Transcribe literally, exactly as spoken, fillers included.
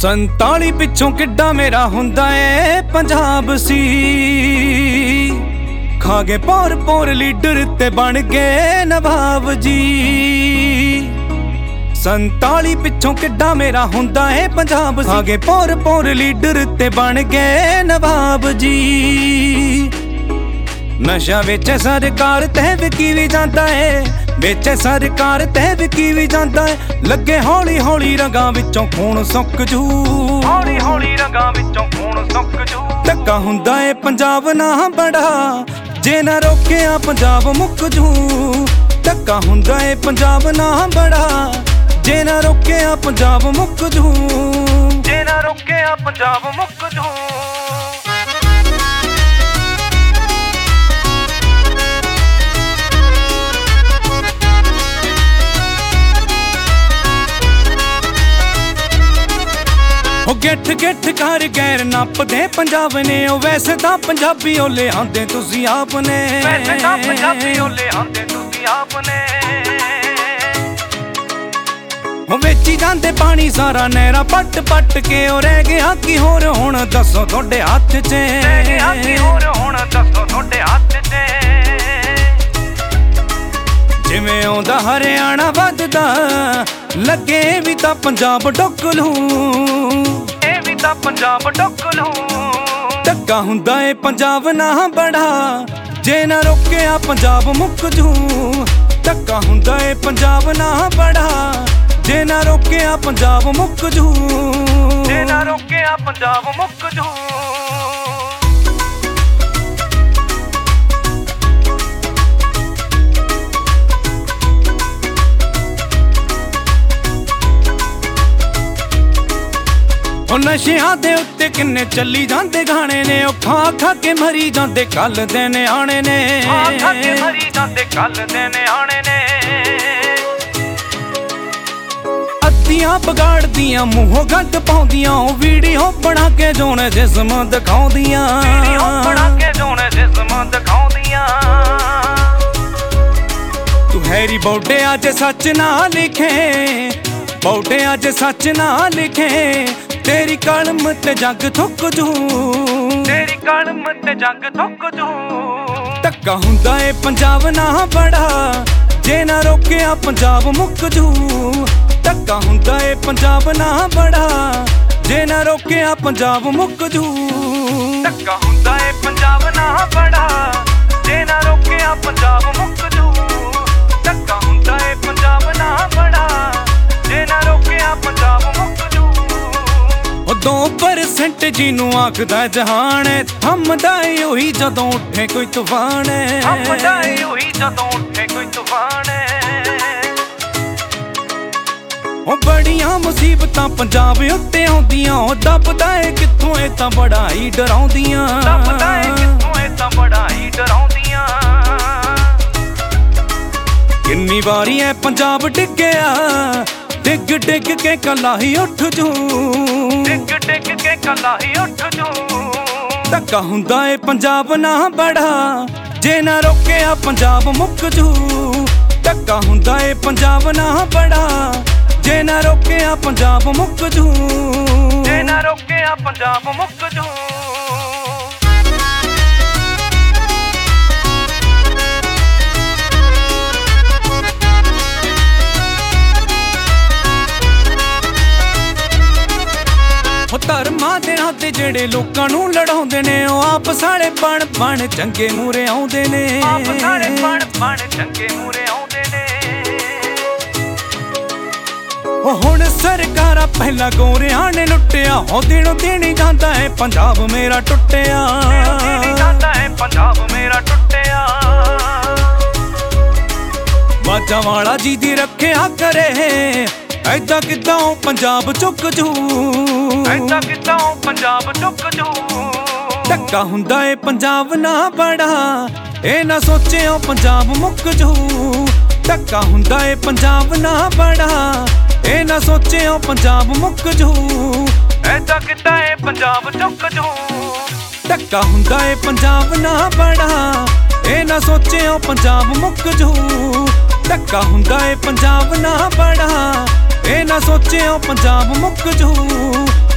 ਸੰਤਾਲੀ ਪਿੱਛੋਂ ਕਿੱਡਾ ਮੇਰਾ ਹੁੰਦਾ ਏ ਪੰਜਾਬ ਸੀ। ਖਾ ਗਏ ਪੌਰ ਪੌਰ ਲੀਡਰ ਤੇ ਬਣ ਗਏ ਨਵਾਬ ਜੀ। ਸੰਤਾਲੀ ਪਿੱਛੋਂ ਕਿੱਡਾ ਮੇਰਾ ਹੁੰਦਾ ਏ ਪੰਜਾਬ ਸੀ। ਖਾ ਗਏ ਪੌਰ ਪੌਰ ਲੀਡਰ ਤੇ ਬਣ ਗਏ ਨਵਾਬ ਜੀ। ਨਸ਼ਾ ਵਿੱਚ ਸਰਕਾਰ ਤੇ ਵਿਕੀ ਵੀ ਜਾਂਦਾ ਏ, ਵਿੱਚ ਸਰਕਾਰ ਤੇ ਵਿਕੀ ਵੀ ਜਾਂਦਾ ਏ। ਲੱਗੇ ਹੌਲੀ ਹੌਲੀ ਰੰਗਾਂ ਵਿੱਚੋਂ ਖੂਨ ਸੁੱਕ ਜੂ, ਹੌਲੀ ਹੌਲੀ ਰੰਗਾਂ ਵਿੱਚੋਂ ਖੂਨ ਸੁੱਕ ਜੂ। ਧੱਕਾ ਹੁੰਦਾ ਏ ਪੰਜਾਬ ਨਾ ਬੜਾ, ਜੇ ਨਾ ਰੋਕਿਆ ਪੰਜਾਬ ਮੁੱਕ ਜੂ। ਧੱਕਾ ਹੁੰਦਾ ਏ ਪੰਜਾਬ ਨਾ ਬੜਾ, ਜੇ ਨਾ ਰੋਕਿਆ ਪੰਜਾਬ ਮੁੱਕ ਜੂ, ਜੇ ਨਾ ਰੋਕਿਆ ਪੰਜਾਬ ਮੁੱਕ ਜੂ। ਉਹ ਗਿੱਠ ਗਿੱਠ ਕਰ ਗੈਰ ਨੱਪਦੇ ਪੰਜਾਬ ਨੇ। ਉਹ ਵੈਸੇ ਤਾਂ ਪੰਜਾਬੀ ਓਲੇ ਆਂਦੇ ਤੁਸੀਂ ਆਪ ਨੇ, ਵੈਸੇ ਤਾਂ ਪੰਜਾਬੀ ਓਲੇ ਆਂਦੇ ਤੁਸੀਂ ਆਪ ਨੇ। ਉਹ ਵੇਚੀ ਜਾਂਦੇ ਪਾਣੀ ਸਾਰਾ ਨਹਿਰਾਂ ਪੱਟ ਪੱਟ ਕੇ। ਉਹ ਰਹਿ ਗਿਆ ਕੀ ਹੋਰ ਹੁਣ ਦੱਸੋ ਤੁਹਾਡੇ ਹੱਥ 'ਚ, ਰਹਿ ਗਿਆ ਕੀ ਹੋਰ ਹੁਣ ਦੱਸੋ ਤੁਹਾਡੇ ਹੱਥ 'ਚ। ਜਿਵੇਂ ਆਉਂਦਾ ਹਰਿਆਣਾ ਵੱਧਦਾ, ਲੱਗੇ ਵੀ ਤਾਂ ਪੰਜਾਬ ਡੁੱਕ ਲੂ, ਇਹ ਵੀ ਤਾਂ ਪੰਜਾਬ ਡੁੱਕ ਲੂ। ਧੱਕਾ ਹੁੰਦਾ ਏ ਪੰਜਾਬ ਨਾ ਬੜਾ, ਜੇ ਨਾ ਰੋਕਿਆ ਪੰਜਾਬ ਮੁੱਕ ਜੂ। ਧੱਕਾ ਹੁੰਦਾ ਏ ਪੰਜਾਬ ਨਾ ਬੜਾ, ਜੇ ਨਾ ਰੋਕਿਆ ਪੰਜਾਬ ਮੁੱਕ ਜੂ, ਜੇ ਨਾ ਰੋਕਿਆ ਪੰਜਾਬ ਮੁੱਕ ਜੂ। ਉਹ ਨਸ਼ਿਆਂ ਦੇ ਉੱਤੇ ਕਿੰਨੇ ਚੱਲੀ ਜਾਂਦੇ ਗਾਣੇ ਨੇ। ਉਹ ਖਾ ਖਾ ਕੇ ਮਰੀ ਜਾਂਦੇ ਕੱਲ ਦੇ ਨਿਆਣੇ ਨੇ, ਖਾ ਖਾ ਕੇ ਮਰੀ ਜਾਂਦੇ ਕੱਲ ਦੇ ਨਿਆਣੇ ਨੇ। ਅੱਧੀਆਂ ਵਿਗਾੜਦੀਆਂ ਮੂੰਹੋਂ ਗੱਡ ਪਾਉਂਦੀਆਂ। ਉਹ ਵੀਡੀਓ ਬਣਾ ਕੇ ਜੋਨ ਜਿਸਮ ਦਿਖਾਉਂਦੀਆਂ, ਵੀਡੀਓ ਬਣਾ ਕੇ ਜੋਨ ਜਿਸਮ ਦਿਖਾਉਂਦੀਆਂ। ਤੂੰ ਹੈਰੀ ਬੌਡਿਆ ਜੇ ਸੱਚ ਨਾ ਲਿਖੇ, ਬੌਡਿਆ ਜੇ ਸੱਚ ਨਾ ਲਿਖੇ। ਤੇਰੀ ਕਲਮ ਤੇ ਜੱਗ ਥੁੱਕ ਜੂ, ਤੇਰੀ ਕਲਮ ਤੇ ਜੱਗ ਥੁੱਕ ਜੂ। ਧੱਕਾ ਹੁੰਦਾ ਏ ਪੰਜਾਬ ਨਾ ਬੜਾ, ਜੇ ਨਾ ਰੋਕਿਆ ਪੰਜਾਬ ਮੁੱਕ ਜੂ। ਧੱਕਾ ਹੁੰਦਾ ਏ ਪੰਜਾਬ ਨਾ ਬੜਾ, ਜੇ ਨਾ ਰੋਕਿਆ ਪੰਜਾਬ ਮੁੱਕ ਜੂ। ਧੱਕਾ ਹੁੰਦਾ ਏ ਪੰਜਾਬ ਨਾ ਬੜਾ, ਜੇ ਨਾ ਰੋਕਿਆ ਪੰਜਾਬ ਮੁੱਕ ਜੂ। ਧੱਕਾ ਹੁੰਦਾ ਏ ਪੰਜਾਬ ਨਾ ਬੜਾ, ਜੇ ਨਾ ਰੋਕਿਆ ਪੰਜਾਬ ਮੁੱਕ ਜੂ। ਉਹ ਦੋ ਪਰਸੈਂਟ ਜਿਹਨੂੰ ਆਖਦਾ ਜਹਾਨ, ਥੰਮਦਾ ਏ ਉਹੀ ਜਦੋਂ ਉੱਠੇ ਕੋਈ ਤੂਫਾਨ, ਥੰਮਦਾ ਏ ਉਹੀ ਜਦੋਂ ਉੱਠੇ ਕੋਈ ਤੂਫਾਨ। ਉਹ ਬੜੀਆਂ ਮੁਸੀਬਤਾਂ ਪੰਜਾਬ ਉੱਤੇ ਆਉਂਦੀਆਂ। ਉਹ ਦੱਬਦਾ ਏ ਕਿੱਥੋਂ ਇਹ ਤਾਂ ਬੜਾ ਹੀ ਡਰਾਉਂਦੀਆਂ, ਦੱਬਦਾ ਏ ਕਿੱਥੋਂ ਇਹ ਤਾਂ ਬੜਾ ਹੀ ਡਰਾਉਂਦੀਆਂ। ਕਿੰਨੀ ਵਾਰੀ ਐ ਪੰਜਾਬ ਡਿੱਗਿਆ, ਡਿੱਗ ਡਿੱਗ ਕੇ ਕੱਲਾ ਹੀ ਉੱਠ ਜੂ, ਡਿੱਗ ਡਿੱਗ ਕੇ ਕੱਲਾ ਹੀ ਉੱਠ ਜੂ। ਧੱਕਾ ਹੁੰਦਾ ਏ ਪੰਜਾਬ ਨਾ ਬੜਾ, ਜੇ ਨਾ ਰੋਕਿਆ ਪੰਜਾਬ ਮੁੱਕ ਜੂ। ਧੱਕਾ ਹੁੰਦਾ ਏ ਪੰਜਾਬ ਨਾ ਬੜਾ, ਜੇ ਨਾ ਰੋਕਿਆ ਪੰਜਾਬ ਮੁੱਕ ਜੂ, ਜੇ ਨਾ ਰੋਕਿਆ ਪੰਜਾਬ ਮੁੱਕ ਜੂ। ਉਹ ਧਰਮਾਂ ਦੇ ਨਾਂ ਤੇ ਜਿਹੜੇ ਲੋਕਾਂ ਨੂੰ ਲੜਾਉਂਦੇ ਨੇ। ਉਹ ਆਪ ਸਾਲੇ ਬਣ ਬਣ ਚੰਗੇ ਮੂਰੇ ਆਉਂਦੇ ਨੇ, ਆਪ ਸਾਲੇ ਬਣ ਬਣ ਚੰਗੇ ਮੂਰੇ ਆਉਂਦੇ ਨੇ। ਉਹ ਹੁਣ ਸਰਕਾਰਾਂ ਪਹਿਲਾਂ ਗੋਰਿਆਂ ਨੇ ਲੁੱਟਿਆ। ਉਹ ਦਿਨੋਂ ਦਿਨ ਜਾਂਦਾ ਹੈ ਪੰਜਾਬ ਮੇਰਾ ਟੁੱਟਿਆ, ਦਿਨੋਂ ਜਾਂਦਾ ਹੈ ਪੰਜਾਬ ਮੇਰਾ ਟੁੱਟਿਆ। ਬਾਜਾਂ ਵਾਲਾ ਜੀ ਦੀ ਰੱਖਿਆ ਕਰੇ, ਐਦਾਂ ਕਿੱਦਾਂ ਪੰਜਾਬ ਚੁੱਕ ਜੂ, ਐਦਾਂ ਕਿੱਦਾਂ ਪੰਜਾਬ ਚੁੱਕ ਜੂ। ਧੱਕਾ ਹੁੰਦਾ ਏ ਪੰਜਾਬ ਨਾ ਬੜਾ, ਇਹ ਨਾ ਸੋਚਿਓ ਪੰਜਾਬ ਮੁੱਕ ਜੂ। ਧੱਕਾ ਹੁੰਦਾ ਏ ਪੰਜਾਬ ਨਾ ਬੜਾ, ਇਹ ਨਾ ਸੋਚਿਓ ਪੰਜਾਬ ਮੁੱਕ ਜੂ। ਐਦਾਂ ਕਿੱਦਾਂ ਏ ਪੰਜਾਬ ਚੁੱਕ ਜੂ। ਧੱਕਾ ਹੁੰਦਾ ਏ ਪੰਜਾਬ ਨਾ ਬੜਾ, ਇਹ ਨਾ ਸੋਚਿਓ ਪੰਜਾਬ ਮੁੱਕ ਜੂ। ਧੱਕਾ ਹੁੰਦਾ ਏ ਪੰਜਾਬ ਨਾ ਬੜਾ, ਇਹ ਨਾ ਸੋਚਿਓ ਪੰਜਾਬ ਮੁੱਕ ਜੂ।